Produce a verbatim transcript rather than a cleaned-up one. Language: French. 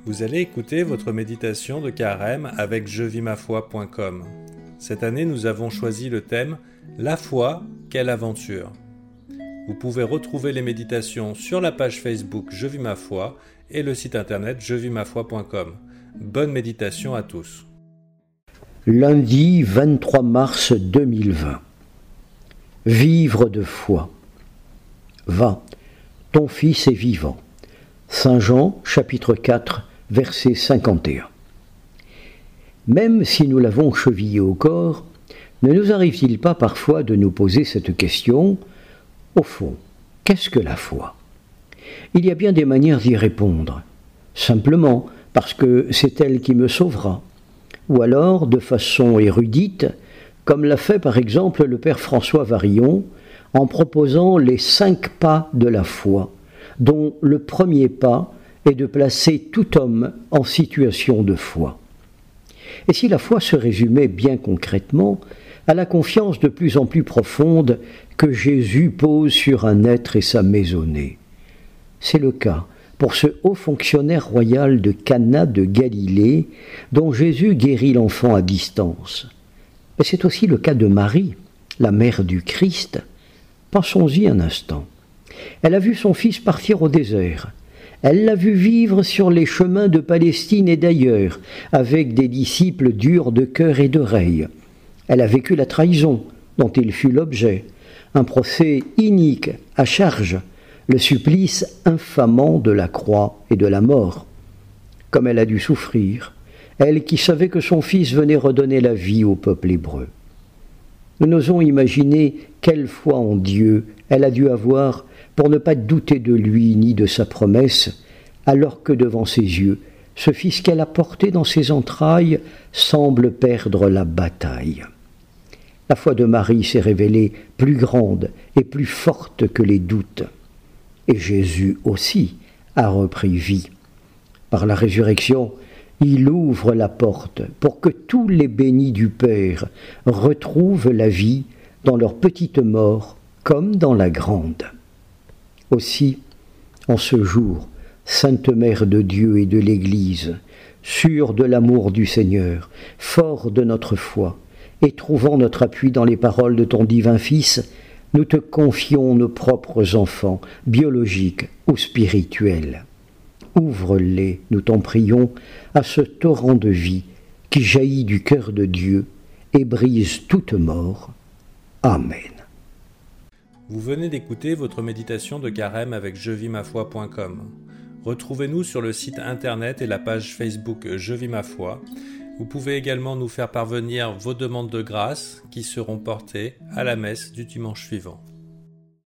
Vous allez écouter votre méditation de carême avec je vis ma foi point com. Cette année, nous avons choisi le thème « La foi, quelle aventure ». Vous pouvez retrouver les méditations sur la page Facebook Je vis ma foi et le site internet je vis ma foi point com. Bonne méditation à tous. Lundi vingt-trois mars deux mille vingt. Vivre de foi. Va, ton Fils est vivant. Saint Jean, chapitre quatre, verset cinquante et un. Même si nous l'avons chevillé au corps, ne nous arrive-t-il pas parfois de nous poser cette question ? Au fond, qu'est-ce que la foi ? Il y a bien des manières d'y répondre. Simplement parce que c'est elle qui me sauvera. Ou alors de façon érudite, comme l'a fait par exemple le Père François Varillon, en proposant les cinq pas de la foi, dont le premier pas est de placer tout homme en situation de foi. Et si la foi se résumait bien concrètement à la confiance de plus en plus profonde que Jésus pose sur un être et sa maisonnée. C'est le cas pour ce haut fonctionnaire royal de Cana de Galilée, dont Jésus guérit l'enfant à distance. Mais c'est aussi le cas de Marie, la mère du Christ. Pensons-y un instant. Elle a vu son fils partir au désert. Elle l'a vu vivre sur les chemins de Palestine et d'ailleurs, avec des disciples durs de cœur et d'oreille. Elle a vécu la trahison dont il fut l'objet, un procès inique à charge, le supplice infamant de la croix et de la mort. Comme elle a dû souffrir, elle qui savait que son fils venait redonner la vie au peuple hébreu. Nous n'osons imaginer quelle foi en Dieu elle a dû avoir pour ne pas douter de lui ni de sa promesse, alors que devant ses yeux, ce fils qu'elle a porté dans ses entrailles semble perdre la bataille. La foi de Marie s'est révélée plus grande et plus forte que les doutes. Et Jésus aussi a repris vie. Par la résurrection, il ouvre la porte pour que tous les bénis du Père retrouvent la vie dans leur petite mort comme dans la grande. Aussi, en ce jour, Sainte Mère de Dieu et de l'Église, sûre de l'amour du Seigneur, fort de notre foi, et trouvant notre appui dans les paroles de ton divin Fils, nous te confions nos propres enfants, biologiques ou spirituels. Ouvre-les, nous t'en prions, à ce torrent de vie qui jaillit du cœur de Dieu et brise toute mort. Amen. Vous venez d'écouter votre méditation de carême avec je vis ma foi point com. Retrouvez-nous sur le site internet et la page Facebook Je vis ma foi. Vous pouvez également nous faire parvenir vos demandes de grâce qui seront portées à la messe du dimanche suivant.